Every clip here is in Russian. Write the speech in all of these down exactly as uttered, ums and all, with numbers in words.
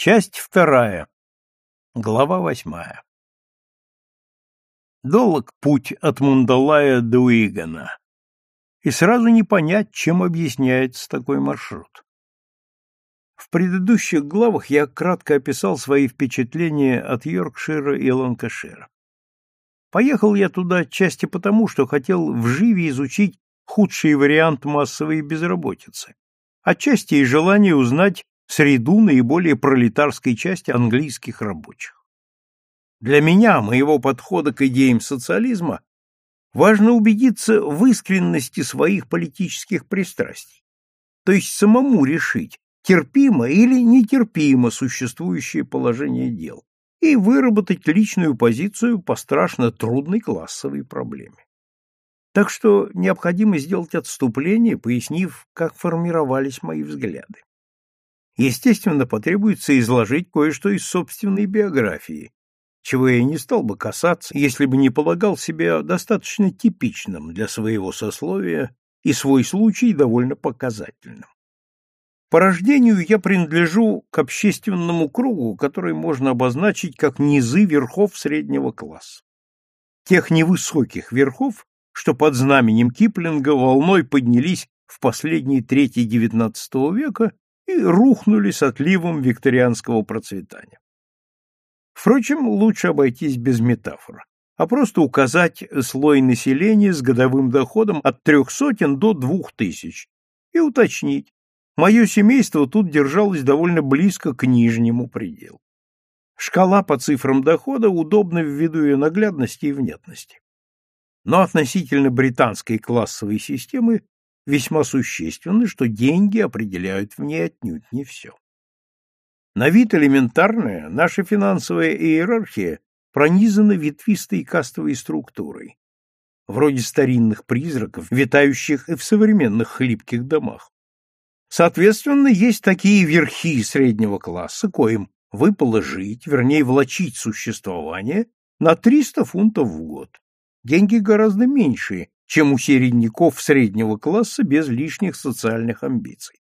Часть вторая. Глава восьмая. Долог путь от Мундалая до Уигана, и сразу не понять, чем объясняется такой маршрут. В предыдущих главах я кратко описал свои впечатления от Йоркшира и Ланкашира. Поехал я туда отчасти потому, что хотел вживе изучить худший вариант массовой безработицы, отчасти и желание узнать среду наиболее пролетарской части английских рабочих. Для меня, моего подхода к идеям социализма, важно убедиться в искренности своих политических пристрастий, то есть самому решить, терпимо или нетерпимо существующее положение дел, и выработать личную позицию по страшно трудной классовой проблеме. Так что необходимо сделать отступление, пояснив, как формировались мои взгляды. Естественно, потребуется изложить кое-что из собственной биографии, чего я не стал бы касаться, если бы не полагал себя достаточно типичным для своего сословия и свой случай довольно показательным. По рождению я принадлежу к общественному кругу, который можно обозначить как низы верхов среднего класса. Тех невысоких верхов, что под знаменем Киплинга волной поднялись в последней трети девятнадцатого века и рухнули с отливом викторианского процветания. Впрочем, лучше обойтись без метафор, а просто указать слой населения с годовым доходом от трех сотен до двух тысяч и уточнить, мое семейство тут держалось довольно близко к нижнему пределу. Шкала по цифрам дохода удобна ввиду ее наглядности и внятности. Но относительно британской классовой системы весьма существенно, что деньги определяют в ней отнюдь не все. На вид элементарная, наша финансовая иерархия пронизана ветвистой кастовой структурой, вроде старинных призраков, витающих и в современных хлипких домах. Соответственно, есть такие верхи среднего класса, коим выпало жить, вернее, влачить существование на триста фунтов в год. Деньги гораздо меньшие, чем у середняков среднего класса без лишних социальных амбиций.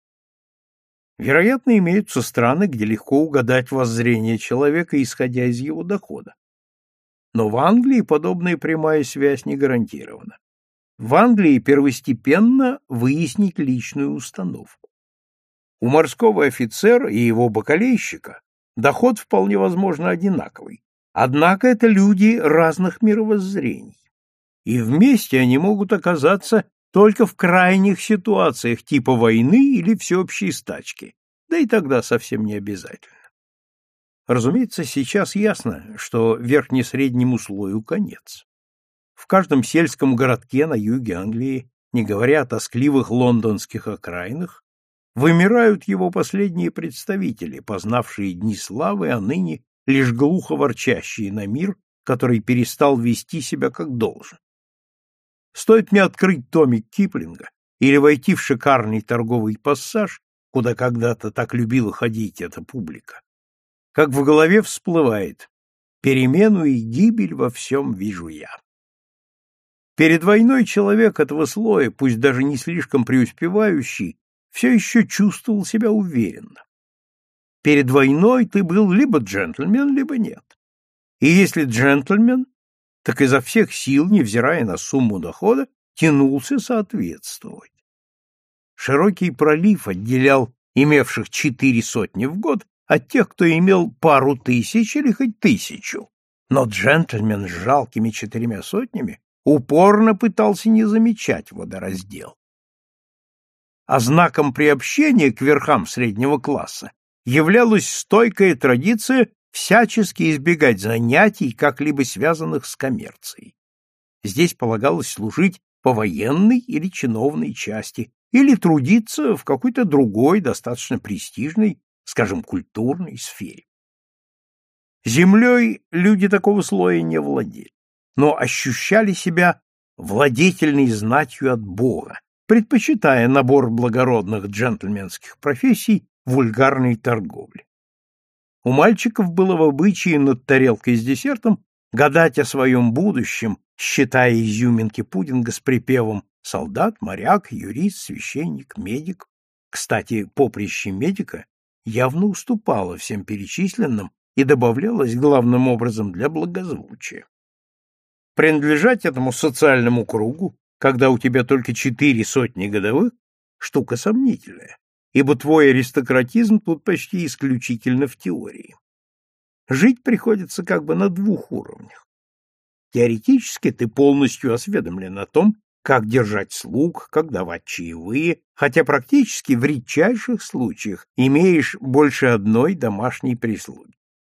Вероятно, имеются страны, где легко угадать воззрение человека, исходя из его дохода. Но в Англии подобная прямая связь не гарантирована. В Англии первостепенно выяснить личную установку. У морского офицера и его бакалейщика доход вполне возможно одинаковый, однако это люди разных мировоззрений. И вместе они могут оказаться только в крайних ситуациях типа войны или всеобщей стачки, да и тогда совсем не обязательно. Разумеется, сейчас ясно, что верхне-среднему слою конец. В каждом сельском городке на юге Англии, не говоря о тоскливых лондонских окраинах, вымирают его последние представители, познавшие дни славы, а ныне лишь глухо ворчащие на мир, который перестал вести себя как должен. Стоит мне открыть томик Киплинга или войти в шикарный торговый пассаж, куда когда-то так любила ходить эта публика, как в голове всплывает: перемену и гибель во всем вижу я. Перед войной человек этого слоя, пусть даже не слишком преуспевающий, все еще чувствовал себя уверенно. Перед войной ты был либо джентльмен, либо нет. И если джентльмен, так изо всех сил, невзирая на сумму дохода, тянулся соответствовать. Широкий пролив отделял имевших четыре сотни в год от тех, кто имел пару тысяч или хоть тысячу, но джентльмен с жалкими четырьмя сотнями упорно пытался не замечать водораздел. А знаком приобщения к верхам среднего класса являлась стойкая традиция всячески избегать занятий, как-либо связанных с коммерцией. Здесь полагалось служить по военной или чиновной части, или трудиться в какой-то другой, достаточно престижной, скажем, культурной сфере. Землей люди такого слоя не владели, но ощущали себя владетельной знатью от Бога, предпочитая набор благородных джентльменских профессий вульгарной торговле. У мальчиков было в обычае над тарелкой с десертом гадать о своем будущем, считая изюминки пудинга с припевом «солдат, моряк, юрист, священник, медик». Кстати, поприще медика явно уступала всем перечисленным и добавлялась главным образом для благозвучия. Принадлежать этому социальному кругу, когда у тебя только четыре сотни годовых, штука сомнительная, ибо твой аристократизм тут почти исключительно в теории. Жить приходится как бы на двух уровнях. Теоретически ты полностью осведомлен о том, как держать слуг, как давать чаевые, хотя практически в редчайших случаях имеешь больше одной домашней прислуги.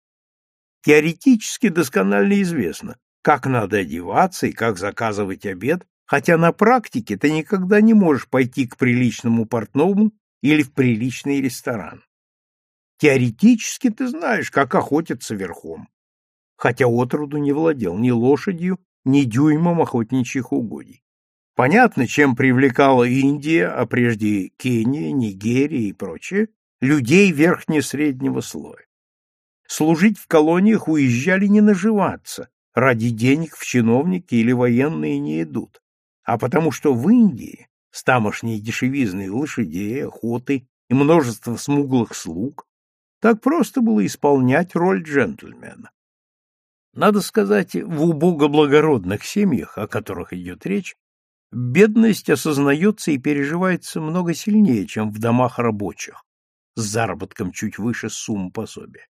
Теоретически досконально известно, как надо одеваться и как заказывать обед, хотя на практике ты никогда не можешь пойти к приличному портному или в приличный ресторан. Теоретически ты знаешь, как охотиться верхом, хотя отроду не владел ни лошадью, ни дюймом охотничьих угодий. Понятно, чем привлекала Индия, а прежде Кения, Нигерия и прочее, людей верхне-среднего слоя. Служить в колониях уезжали не наживаться, ради денег в чиновники или военные не идут, а потому что в Индии с тамошней дешевизной лошадей, охоты и множества смуглых слуг так просто было исполнять роль джентльмена. Надо сказать, в убого-благородных семьях, о которых идет речь, бедность осознается и переживается много сильнее, чем в домах рабочих, с заработком чуть выше сумм пособия.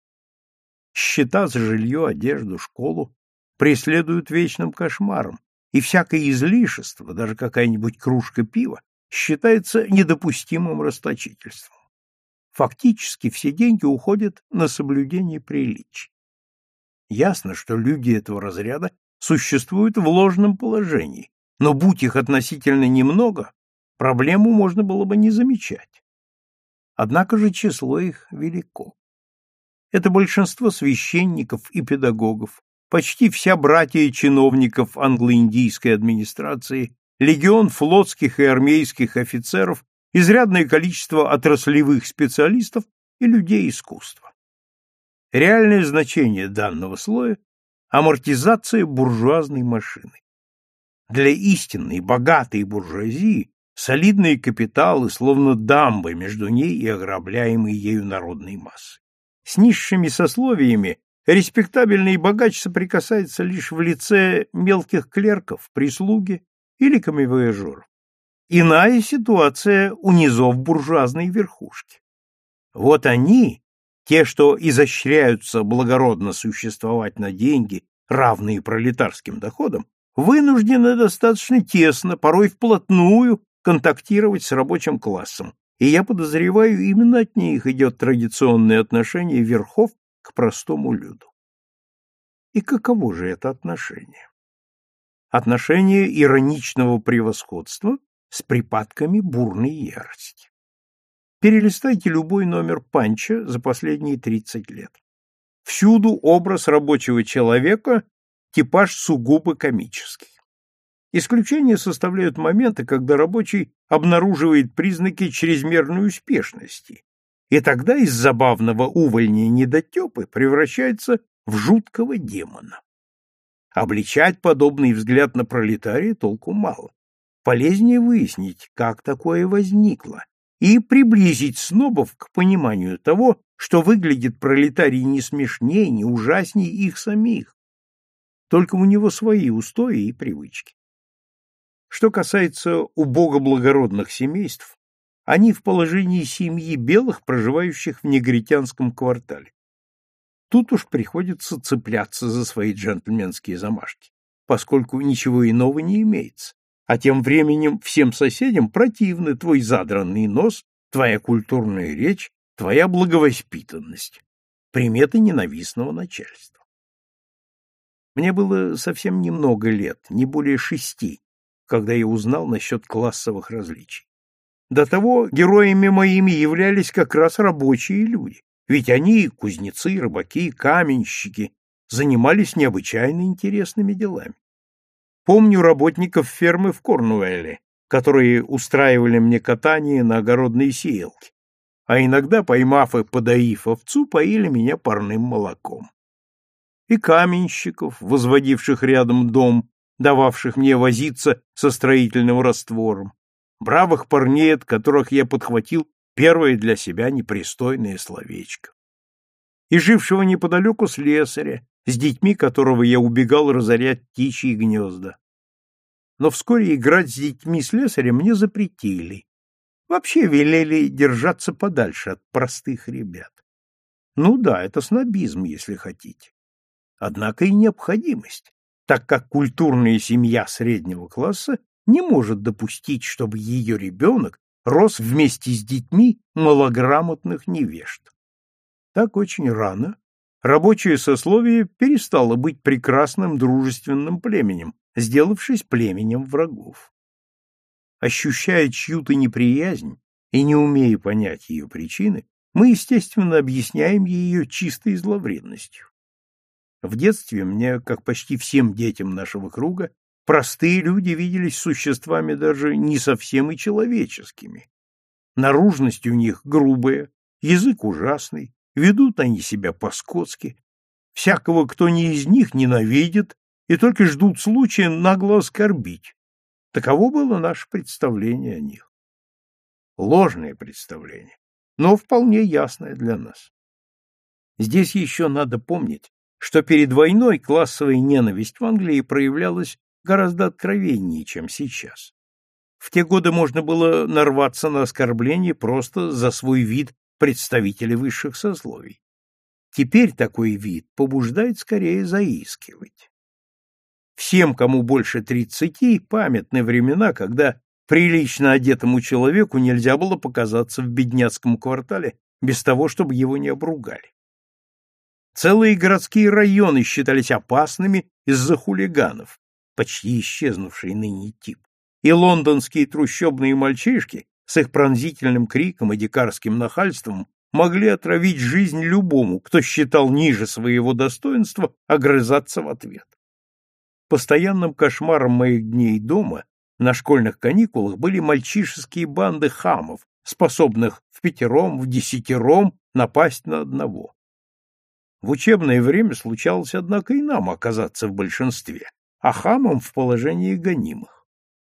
Счета за жилье, одежду, школу преследуют вечным кошмаром, и всякое излишество, даже какая-нибудь кружка пива, считается недопустимым расточительством. Фактически все деньги уходят на соблюдение приличий. Ясно, что люди этого разряда существуют в ложном положении, но будь их относительно немного, проблему можно было бы не замечать. Однако же число их велико. Это большинство священников и педагогов, почти вся братья чиновников англо-индийской администрации, легион флотских и армейских офицеров, изрядное количество отраслевых специалистов и людей искусства. Реальное значение данного слоя – амортизация буржуазной машины. Для истинной, богатой буржуазии солидные капиталы, словно дамбы между ней и ограбляемой ею народной массой. С низшими сословиями респектабельный богач соприкасается лишь в лице мелких клерков, прислуги или камевояжеров. Иная ситуация у низов буржуазной верхушки. Вот они, те, что изощряются благородно существовать на деньги, равные пролетарским доходам, вынуждены достаточно тесно, порой вплотную, контактировать с рабочим классом, и я подозреваю, именно от них идет традиционное отношение верхов к простому люду. И каково же это отношение? Отношение ироничного превосходства с припадками бурной ярости. Перелистайте любой номер Панча за последние тридцать лет. Всюду образ рабочего человека, типаж сугубо комический. Исключение составляют моменты, когда рабочий обнаруживает признаки чрезмерной успешности, и тогда из забавного увольня недотепы превращается в жуткого демона. Обличать подобный взгляд на пролетария толку мало. Полезнее выяснить, как такое возникло, и приблизить снобов к пониманию того, что выглядит пролетарий не смешнее, не ужаснее их самих. Только у него свои устои и привычки. Что касается убого-благородных семейств, они в положении семьи белых, проживающих в негритянском квартале. Тут уж приходится цепляться за свои джентльменские замашки, поскольку ничего иного не имеется, а тем временем всем соседям противны твой задранный нос, твоя культурная речь, твоя благовоспитанность, приметы ненавистного начальства. Мне было совсем немного лет, не более шести, когда я узнал насчет классовых различий. До того героями моими являлись как раз рабочие люди, ведь они, кузнецы, рыбаки, каменщики, занимались необычайно интересными делами. Помню работников фермы в Корнуэлле, которые устраивали мне катание на огородной сеялке, а иногда, поймав и подоив овцу, поили меня парным молоком. И каменщиков, возводивших рядом дом, дававших мне возиться со строительным раствором, бравых парней, от которых я подхватил первое для себя непристойное словечко. И жившего неподалеку слесаря, с детьми которого я убегал разорять птичьи гнезда. Но вскоре играть с детьми слесаря мне запретили. Вообще велели держаться подальше от простых ребят. Ну да, это снобизм, если хотите. Однако и необходимость, так как культурная семья среднего класса не может допустить, чтобы ее ребенок рос вместе с детьми малограмотных невежд. Так очень рано рабочее сословие перестало быть прекрасным дружественным племенем, сделавшись племенем врагов. Ощущая чью-то неприязнь и не умея понять ее причины, мы, естественно, объясняем ее чистой зловредностью. В детстве мне, как почти всем детям нашего круга, простые люди виделись существами даже не совсем и человеческими. Наружность у них грубая, язык ужасный, ведут они себя по-скотски. Всякого, кто не из них, ненавидят и только ждут случая нагло оскорбить. Таково было наше представление о них. Ложное представление, но вполне ясное для нас. Здесь еще надо помнить, что перед войной классовая ненависть в Англии проявлялась гораздо откровеннее, чем сейчас. В те годы можно было нарваться на оскорбление просто за свой вид представителей высших сословий. Теперь такой вид побуждает скорее заискивать. Всем, кому больше тридцати, памятны времена, когда прилично одетому человеку нельзя было показаться в бедняцком квартале без того, чтобы его не обругали. Целые городские районы считались опасными из-за хулиганов, почти исчезнувший ныне тип, и лондонские трущобные мальчишки с их пронзительным криком и дикарским нахальством могли отравить жизнь любому, кто считал ниже своего достоинства огрызаться в ответ. Постоянным кошмаром моих дней дома на школьных каникулах были мальчишеские банды хамов, способных в пятером, в десятером напасть на одного. В учебное время случалось, однако, и нам оказаться в большинстве, а хамам в положении гонимых.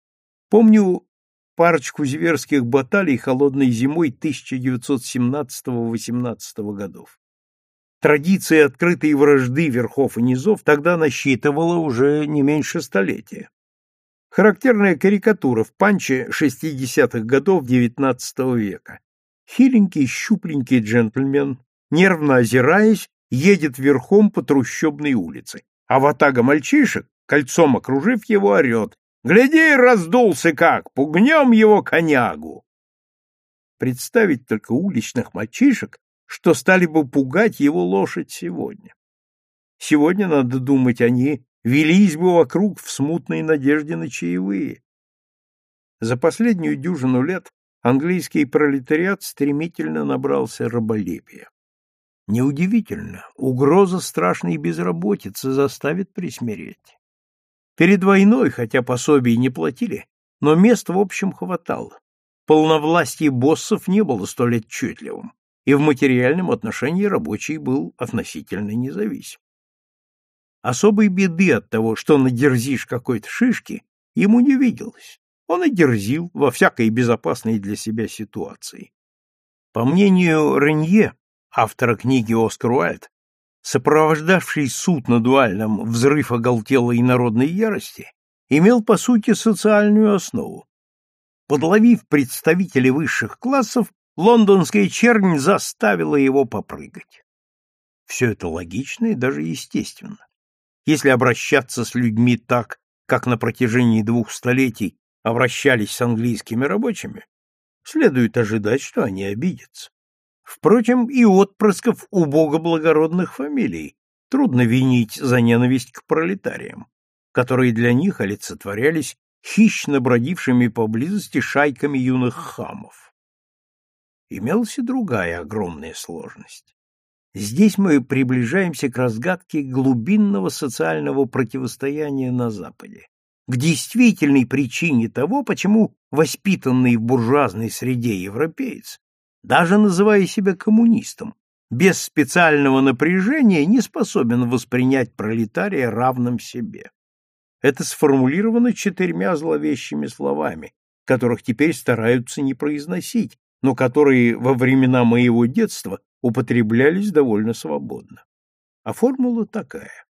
Помню парочку зверских баталий холодной зимой тысяча девятьсот семнадцатого-восемнадцатого годов. Традиция открытой вражды верхов и низов тогда насчитывала уже не меньше столетия. Характерная карикатура в панче шестидесятых годов девятнадцатого века. Хиленький, щупленький джентльмен, нервно озираясь, едет верхом по трущобной улице, а ватага мальчишек, кольцом окружив его, орет: «Гляди, раздулся как! Пугнем его конягу!» Представить только уличных мальчишек, что стали бы пугать его лошадь сегодня. Сегодня, надо думать, они велись бы вокруг в смутной надежде на чаевые. За последнюю дюжину лет английский пролетариат стремительно набрался раболепия. Неудивительно, угроза страшной безработицы заставит присмиреть. Перед войной, хотя пособий не платили, но мест в общем хватало. Полновластие боссов не было столь отчетливым, и в материальном отношении рабочий был относительно независим. Особой беды от того, что надерзишь какой-то шишки, ему не виделось. Он и дерзил во всякой безопасной для себя ситуации. По мнению Ренье, автора книги «Оскар Уайльд», сопровождавший суд над Уайльдом взрыв оголтелой народной ярости, имел по сути социальную основу. Подловив представителей высших классов, лондонская чернь заставила его попрыгать. Все это логично и даже естественно. Если обращаться с людьми так, как на протяжении двух столетий обращались с английскими рабочими, следует ожидать, что они обидятся. Впрочем, и отпрысков убого-благородных фамилий трудно винить за ненависть к пролетариям, которые для них олицетворялись хищно бродившими поблизости шайками юных хамов. Имелась и другая огромная сложность. Здесь мы приближаемся к разгадке глубинного социального противостояния на Западе, к действительной причине того, почему воспитанный в буржуазной среде европеец, даже называя себя коммунистом, без специального напряжения не способен воспринять пролетария равным себе. Это сформулировано четырьмя зловещими словами, которых теперь стараются не произносить, но которые во времена моего детства употреблялись довольно свободно. А формула такая: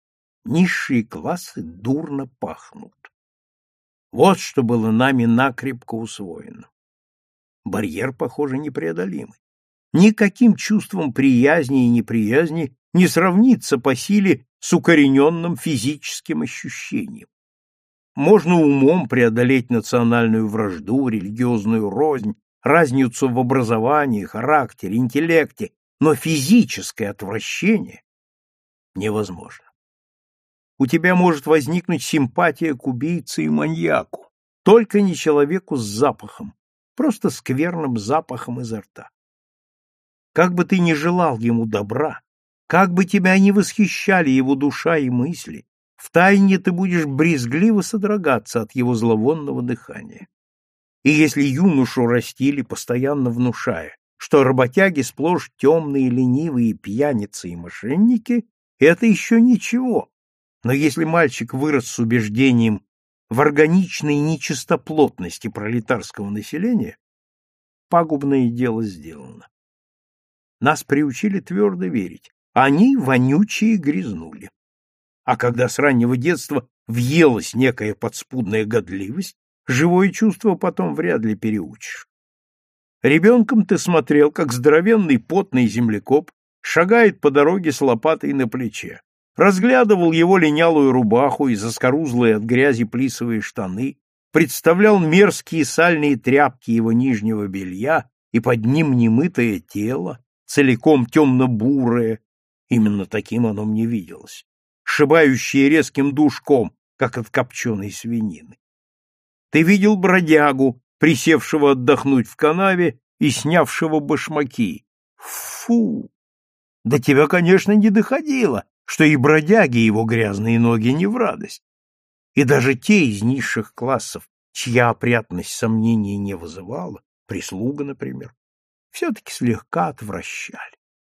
низшие классы дурно пахнут. Вот что было нами накрепко усвоено. Барьер, похоже, непреодолимый. Никаким чувством приязни и неприязни не сравнится по силе с укорененным физическим ощущением. Можно умом преодолеть национальную вражду, религиозную рознь, разницу в образовании, характере, интеллекте, но физическое отвращение невозможно. У тебя может возникнуть симпатия к убийце и маньяку, только не человеку с запахом, просто скверным запахом изо рта. Как бы ты ни желал ему добра, как бы тебя ни восхищали его душа и мысли, втайне ты будешь брезгливо содрогаться от его зловонного дыхания. И если юношу растили, постоянно внушая, что работяги сплошь темные, ленивые, пьяницы и мошенники, это еще ничего. Но если мальчик вырос с убеждением в органичной нечистоплотности пролетарского населения, пагубное дело сделано. Нас приучили твердо верить: они вонючие грязнули. А когда с раннего детства въелась некая подспудная годливость, живое чувство потом вряд ли переучишь. Ребенком ты смотрел, как здоровенный потный землекоп шагает по дороге с лопатой на плече, разглядывал его линялую рубаху и заскорузлые от грязи плисовые штаны, представлял мерзкие сальные тряпки его нижнего белья и под ним немытое тело, целиком темно-бурое, именно таким оно мне виделось, сшибающее резким душком, как от копченой свинины. Ты видел бродягу, присевшего отдохнуть в канаве и снявшего башмаки. Фу! До тебя, конечно, не доходило, что и бродяги его грязные ноги не в радость. И даже те из низших классов, чья опрятность сомнений не вызывала, прислуга, например, все-таки слегка отвращали.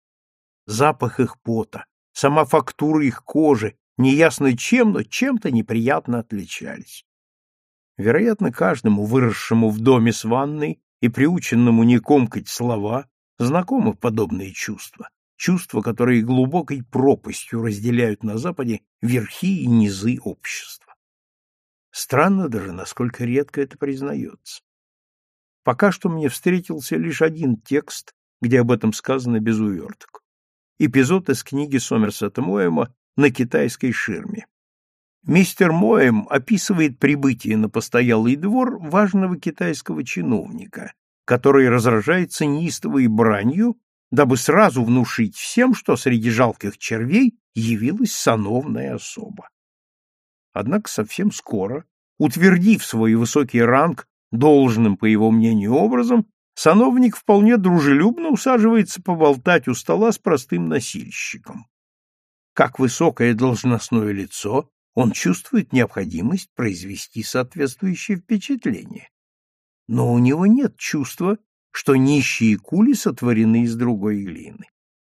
Запах их пота, сама фактура их кожи, неясно чем, но чем-то неприятно отличались. Вероятно, каждому, выросшему в доме с ванной и приученному не комкать слова, знакомы подобные чувства, чувства, которые глубокой пропастью разделяют на Западе верхи и низы общества. Странно даже, насколько редко это признается. Пока что мне встретился лишь один текст, где об этом сказано без уверток. Эпизод из книги Сомерсета Моэма «На китайской ширме». Мистер Моэм описывает прибытие на постоялый двор важного китайского чиновника, который разражается неистовой бранью, дабы сразу внушить всем, что среди жалких червей явилась сановная особа. Однако совсем скоро, утвердив свой высокий ранг должным, по его мнению, образом, сановник вполне дружелюбно усаживается поболтать у стола с простым носильщиком. Как высокое должностное лицо, он чувствует необходимость произвести соответствующее впечатление. Но у него нет чувства, что нищие кули сотворены из другой глины.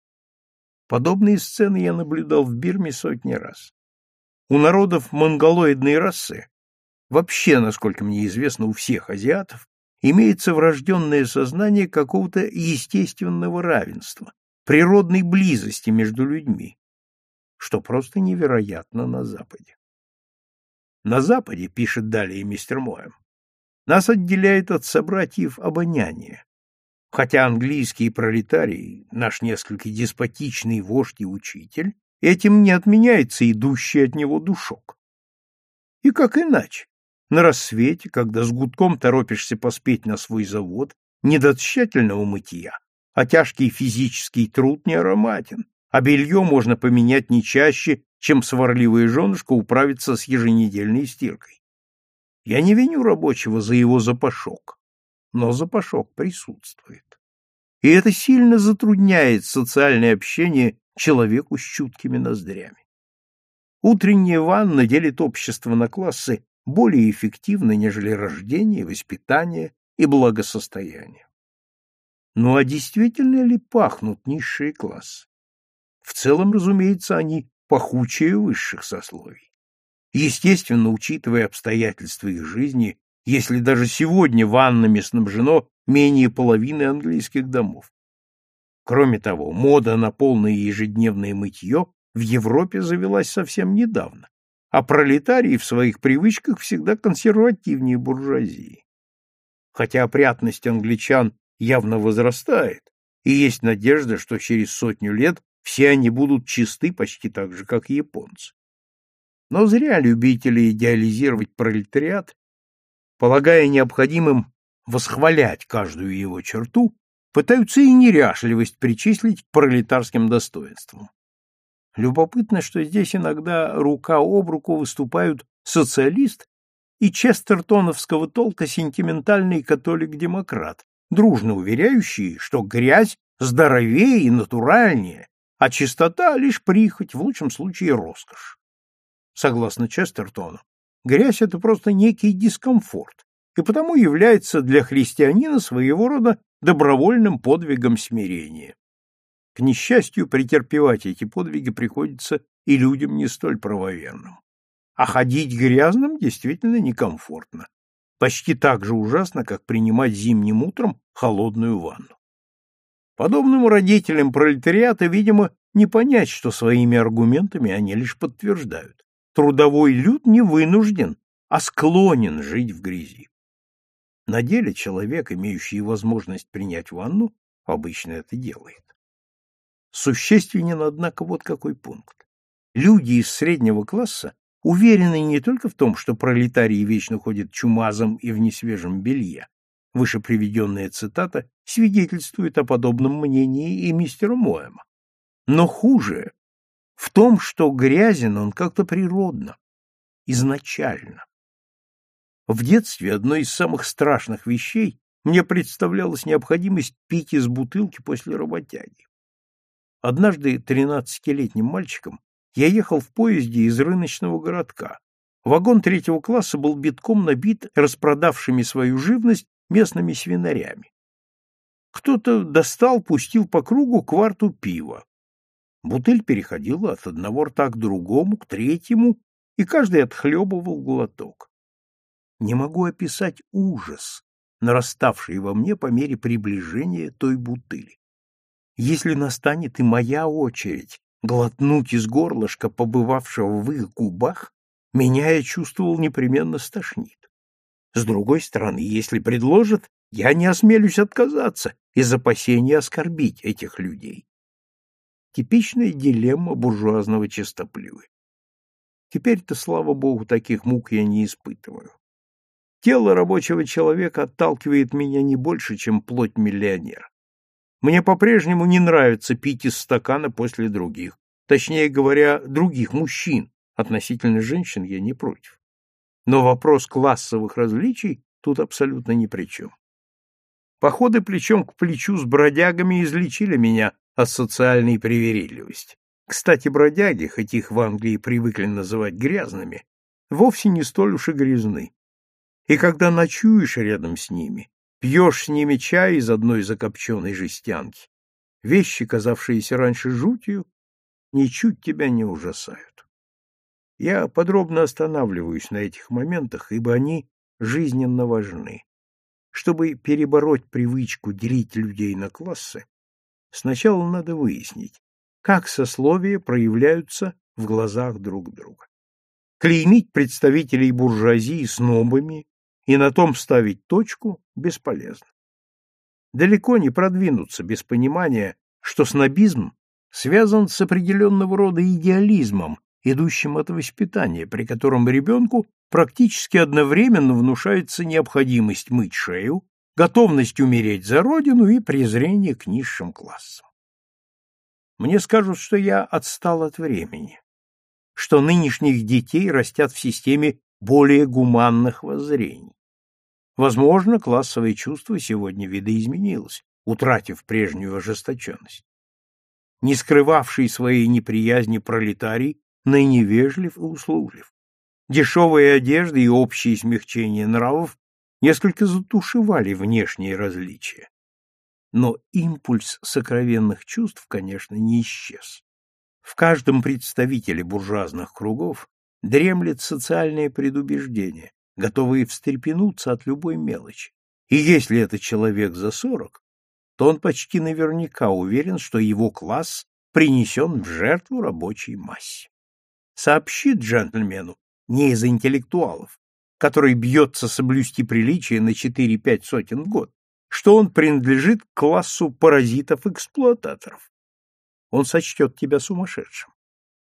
Подобные сцены я наблюдал в Бирме сотни раз. У народов монголоидной расы, вообще, насколько мне известно, у всех азиатов, имеется врожденное сознание какого-то естественного равенства, природной близости между людьми, что просто невероятно на Западе. На Западе, пишет далее мистер Моэм, нас отделяет от собратьев обоняние, хотя английский пролетарий, наш несколько деспотичный вождь и учитель, этим не отменяется идущий от него душок. И как иначе? На рассвете, когда с гудком торопишься поспеть на свой завод, не до тщательного мытья, а тяжкий физический труд не ароматен, а белье можно поменять не чаще, чем сварливая женушка управится с еженедельной стиркой. Я не виню рабочего за его запашок, но запашок присутствует. И это сильно затрудняет социальное общение человеку с чуткими ноздрями. Утренняя ванна делит общество на классы более эффективно, нежели рождение, воспитание и благосостояние. Ну а действительно ли пахнут низшие классы? В целом, разумеется, они пахучее высших сословий. Естественно, учитывая обстоятельства их жизни, если даже сегодня ваннами снабжено менее половины английских домов. Кроме того, мода на полное ежедневное мытье в Европе завелась совсем недавно, а пролетарии в своих привычках всегда консервативнее буржуазии. Хотя опрятность англичан явно возрастает, и есть надежда, что через сотню лет все они будут чисты почти так же, как и японцы. Но зря любители идеализировать пролетариат, полагая необходимым восхвалять каждую его черту, пытаются и неряшливость причислить к пролетарским достоинствам. Любопытно, что здесь иногда рука об руку выступают социалист и честертоновского толка сентиментальный католик-демократ, дружно уверяющие, что грязь здоровее и натуральнее, а чистота — лишь прихоть, в лучшем случае роскошь. Согласно Честертону, грязь — это просто некий дискомфорт, и потому является для христианина своего рода добровольным подвигом смирения. К несчастью, претерпевать эти подвиги приходится и людям не столь правоверным. А ходить грязным действительно некомфортно. Почти так же ужасно, как принимать зимним утром холодную ванну. Подобным родителям пролетариата, видимо, не понять, что своими аргументами они лишь подтверждают. Трудовой люд не вынужден, а склонен жить в грязи. На деле человек, имеющий возможность принять ванну, обычно это делает. Существенен, однако, вот какой пункт. Люди из среднего класса уверены не только в том, что пролетарии вечно ходят чумазом и в несвежем белье. Выше приведенная цитата свидетельствует о подобном мнении и мистера Моэма. Но хуже в том, что грязен он как-то природно, изначально. В детстве одной из самых страшных вещей мне представлялась необходимость пить из бутылки после работяги. Однажды тринадцатилетним мальчиком я ехал в поезде из рыночного городка. Вагон третьего класса был битком набит распродавшими свою живность местными свинарями. Кто-то достал, пустил по кругу кварту пива. Бутыль переходила от одного рта к другому, к третьему, и каждый отхлебывал глоток. Не могу описать ужас, нараставший во мне по мере приближения той бутыли. Если настанет и моя очередь глотнуть из горлышка, побывавшего в их губах, меня, я чувствовал, непременно стошнит. С другой стороны, если предложат, я не осмелюсь отказаться из опасения оскорбить этих людей. Типичная дилемма буржуазного чистоплюя. Теперь-то, слава богу, таких мук я не испытываю. Тело рабочего человека отталкивает меня не больше, чем плоть миллионера. Мне по-прежнему не нравится пить из стакана после других, точнее говоря, других мужчин, относительно женщин я не против. Но вопрос классовых различий тут абсолютно ни при чем. Походы плечом к плечу с бродягами излечили меня от социальной привередливости. Кстати, бродяги, хоть их в Англии привыкли называть грязными, вовсе не столь уж и грязны. И когда ночуешь рядом с ними, пьешь с ними чай из одной закопченной жестянки, вещи, казавшиеся раньше жутью, ничуть тебя не ужасают. Я подробно останавливаюсь на этих моментах, ибо они жизненно важны. Чтобы перебороть привычку делить людей на классы, сначала надо выяснить, как сословия проявляются в глазах друг друга. Клеймить представителей буржуазии снобами и на том ставить точку бесполезно. Далеко не продвинуться без понимания, что снобизм связан с определенного рода идеализмом, идущим от воспитания, при котором ребенку практически одновременно внушается необходимость мыть шею, готовность умереть за родину и презрение к низшим классам. Мне скажут, что я отстал от времени, что нынешних детей растят в системе более гуманных воззрений. Возможно, классовое чувство сегодня видоизменилось, утратив прежнюю ожесточенность. Не скрывавший своей неприязни пролетарий ныне вежлив и услуглив. Дешевые одежды и общее смягчение нравов несколько затушевали внешние различия. Но импульс сокровенных чувств, конечно, не исчез. В каждом представителе буржуазных кругов дремлет социальное предубеждение, готовые встрепенуться от любой мелочи, И если это человек за сорок, то он почти наверняка уверен, что его класс принесен в жертву рабочей массе. Сообщит джентльмену, не из интеллектуалов, который бьется соблюсти приличие на четыре-пять сотен в год, что он принадлежит к классу паразитов-эксплуататоров. Он сочтет тебя сумасшедшим.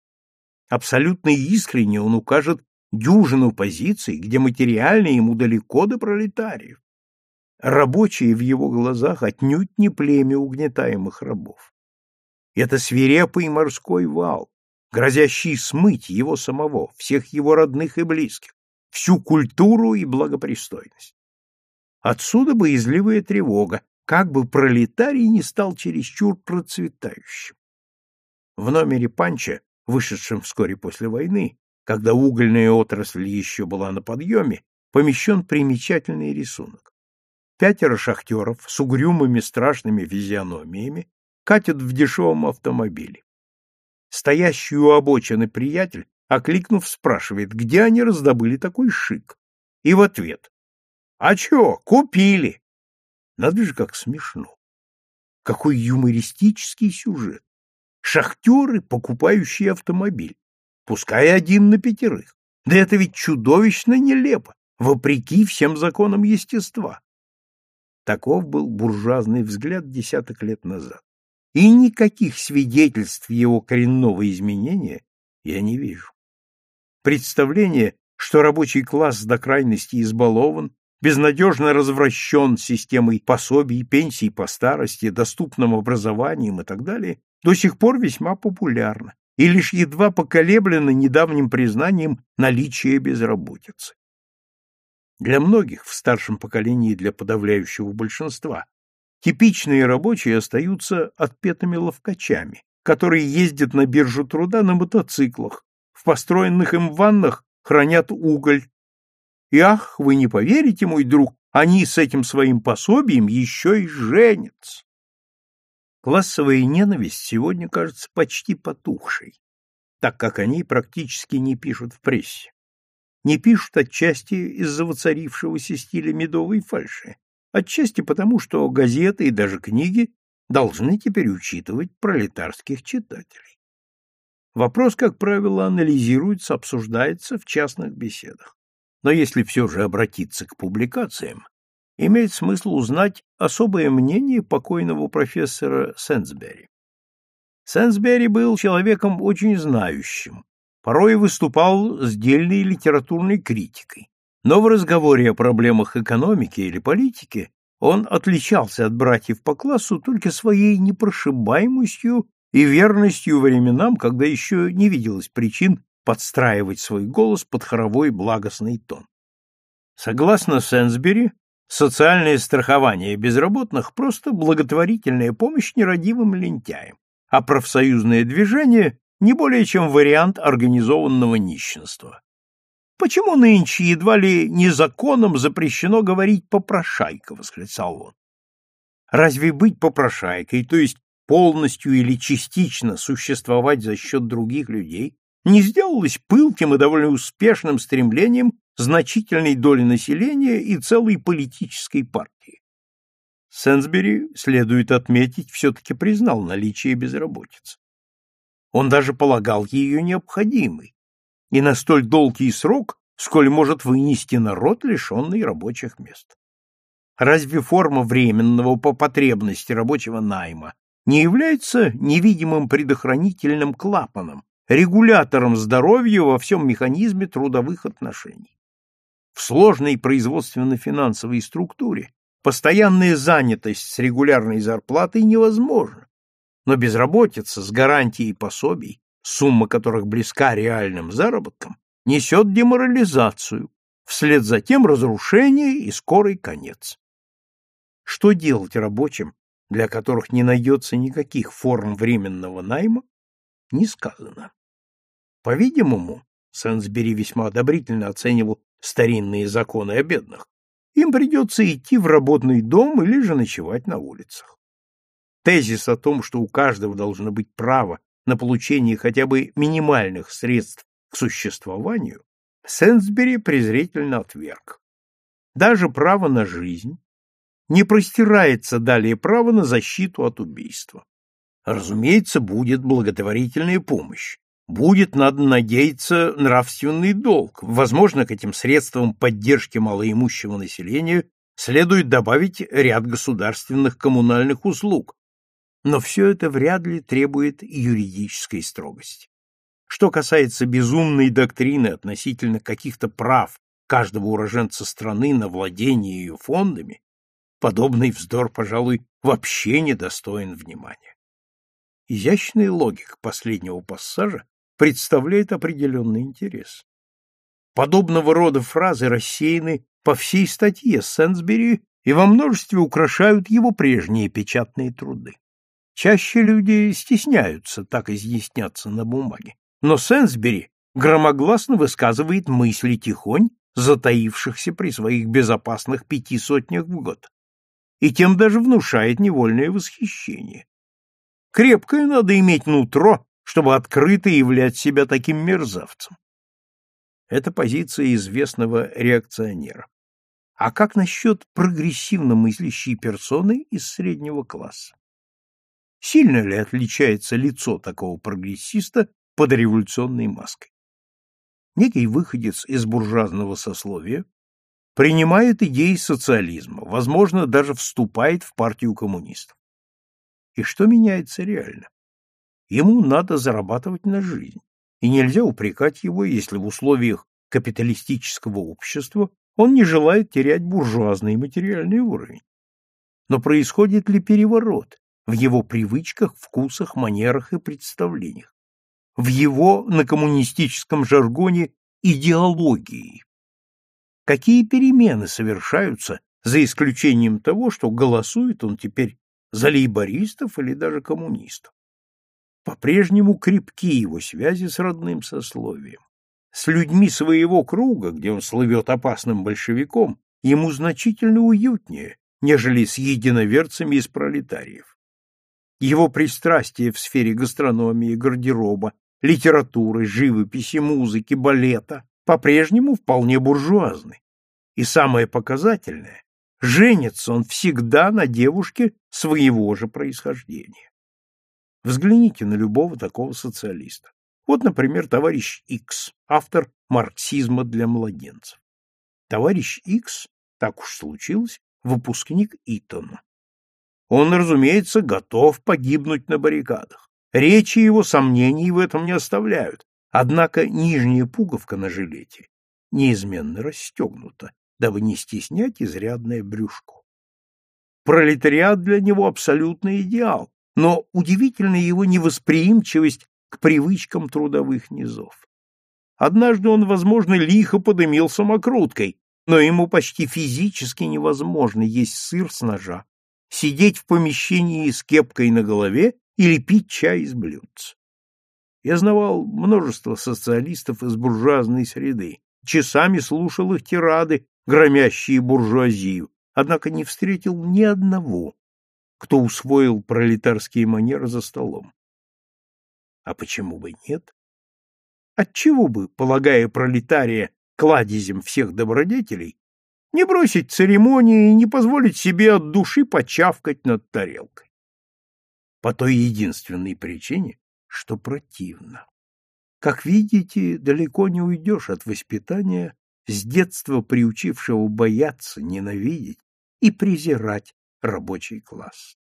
Абсолютно искренне он укажет дюжину позиций, где материально ему далеко до пролетариев. Рабочие в его глазах отнюдь не племя угнетаемых рабов. Это свирепый морской вал, грозящий смыть его самого, всех его родных и близких, всю культуру и благопристойность. Отсюда боязливая тревога, как бы пролетарий не стал чересчур процветающим. В номере Панча, вышедшем вскоре после войны, когда угольная отрасль еще была на подъеме, помещен примечательный рисунок. Пятеро шахтеров с угрюмыми страшными физиономиями катят в дешевом автомобиле. Стоящий у обочины приятель, окликнув, спрашивает, где они раздобыли такой шик. И в ответ: «А чё, купили!» Надо же, как смешно! Какой юмористический сюжет! Шахтеры, покупающие автомобиль, пускай один на пятерых. Да это ведь чудовищно нелепо, вопреки всем законам естества. Таков был буржуазный взгляд десяток лет назад. И никаких свидетельств его коренного изменения я не вижу. Представление, что рабочий класс до крайности избалован, безнадежно развращен системой пособий, пенсий по старости, доступным образованием и так далее, до сих пор весьма популярно и лишь едва поколеблено недавним признанием наличия безработицы. Для многих, в старшем поколении для подавляющего большинства, типичные рабочие остаются отпетыми ловкачами, которые ездят на биржу труда на мотоциклах, в построенных им ваннах хранят уголь. И ах, вы не поверите, мой друг, они с этим своим пособием еще и женятся. Классовая ненависть сегодня кажется почти потухшей, так как о ней практически не пишут в прессе. Не пишут отчасти из-за воцарившегося стиля медовой фальши, отчасти потому, что газеты и даже книги должны теперь учитывать пролетарских читателей. Вопрос, как правило, анализируется, обсуждается в частных беседах. Но если все же обратиться к публикациям, имеет смысл узнать особое мнение покойного профессора Сенсбери. Сенсбери был человеком очень знающим, порой выступал с дельной литературной критикой, но в разговоре о проблемах экономики или политики он отличался от братьев по классу только своей непрошибаемостью и верностью временам, когда еще не виделось причин подстраивать свой голос под хоровой благостный тон. Согласно Сенсбери, социальное страхование безработных – просто благотворительная помощь нерадивым лентяям, а профсоюзное движение – не более чем вариант организованного нищенства. «Почему нынче едва ли не законом запрещено говорить попрошайка?» — восклицал он. «Разве быть попрошайкой, то есть полностью или частично существовать за счет других людей, не сделалось пылким и довольно успешным стремлением значительной доли населения и целой политической партии?» Сенсбери, следует отметить, все-таки признал наличие безработицы. Он даже полагал ее необходимой, и на столь долгий срок, сколь может вынести народ, лишенный рабочих мест. Разве форма временного по потребности рабочего найма не является невидимым предохранительным клапаном, регулятором здоровья во всем механизме трудовых отношений? В сложной производственно-финансовой структуре постоянная занятость с регулярной зарплатой невозможна, но безработица с гарантией пособий, сумма которых близка реальным заработкам, несет деморализацию, вслед за тем разрушение и скорый конец. Что делать рабочим, для которых не найдется никаких форм временного найма, не сказано. По-видимому, Сенсбери весьма одобрительно оценивал старинные законы о бедных, им придется идти в работный дом или же ночевать на улицах. Тезис о том, что у каждого должно быть право на получение хотя бы минимальных средств к существованию, Сенсбери презрительно отверг. Даже право на жизнь, не простирается далее право на защиту от убийства. Разумеется, будет благотворительная помощь. Будет, надо надеяться, нравственный долг. Возможно, к этим средствам поддержки малоимущего населения следует добавить ряд государственных коммунальных услуг. Но все это вряд ли требует юридической строгости. Что касается безумной доктрины относительно каких-то прав каждого уроженца страны на владение ее фондами, подобный вздор, пожалуй, вообще недостоин внимания. Изящная логика последнего пассажа представляет определенный интерес. Подобного рода фразы рассеяны по всей статье Сенсбери и во множестве украшают его прежние печатные труды. Чаще люди стесняются так изъясняться на бумаге, но Сенсбери громогласно высказывает мысли тихонь, затаившихся при своих безопасных пяти сотнях в год, и тем даже внушает невольное восхищение. Крепкое надо иметь нутро, чтобы открыто являть себя таким мерзавцем. Это позиция известного реакционера. А как насчет прогрессивно мыслящей персоны из среднего класса? Сильно ли отличается лицо такого прогрессиста под революционной маской? Некий выходец из буржуазного сословия принимает идеи социализма, возможно, даже вступает в партию коммунистов. И что меняется реально? Ему надо зарабатывать на жизнь, и нельзя упрекать его, если в условиях капиталистического общества он не желает терять буржуазный и материальный уровень. Но происходит ли переворот в его привычках, вкусах, манерах и представлениях, в его, на коммунистическом жаргоне, идеологии? Какие перемены совершаются, за исключением того, что голосует он теперь за лейбористов или даже коммунистов? По-прежнему крепки его связи с родным сословием. С людьми своего круга, где он слывет опасным большевиком, ему значительно уютнее, нежели с единоверцами из пролетариев. Его пристрастия в сфере гастрономии, гардероба, литературы, живописи, музыки, балета по-прежнему вполне буржуазны. И самое показательное, женится он всегда на девушке своего же происхождения. Взгляните на любого такого социалиста. Вот, например, товарищ Икс, автор «Марксизма для младенцев». Товарищ Икс, так уж случилось, выпускник Итона. Он, разумеется, готов погибнуть на баррикадах. Речи его сомнений в этом не оставляют. Однако нижняя пуговка на жилете неизменно расстегнута, дабы не стеснять изрядное брюшко. Пролетариат для него абсолютный идеал, но удивительна его невосприимчивость к привычкам трудовых низов. Однажды он, возможно, лихо подымил самокруткой, но ему почти физически невозможно есть сыр с ножа, сидеть в помещении с кепкой на голове или пить чай из блюдца. Я знавал множество социалистов из буржуазной среды, часами слушал их тирады, громящие буржуазию, однако не встретил ни одного, кто усвоил пролетарские манеры за столом. А почему бы нет? Отчего бы, полагая пролетария кладезем всех добродетелей, не бросить церемонии и не позволить себе от души почавкать над тарелкой? По той единственной причине, что противно. Как видите, далеко не уйдешь от воспитания, с детства приучившего бояться, ненавидеть и презирать рабочий класс.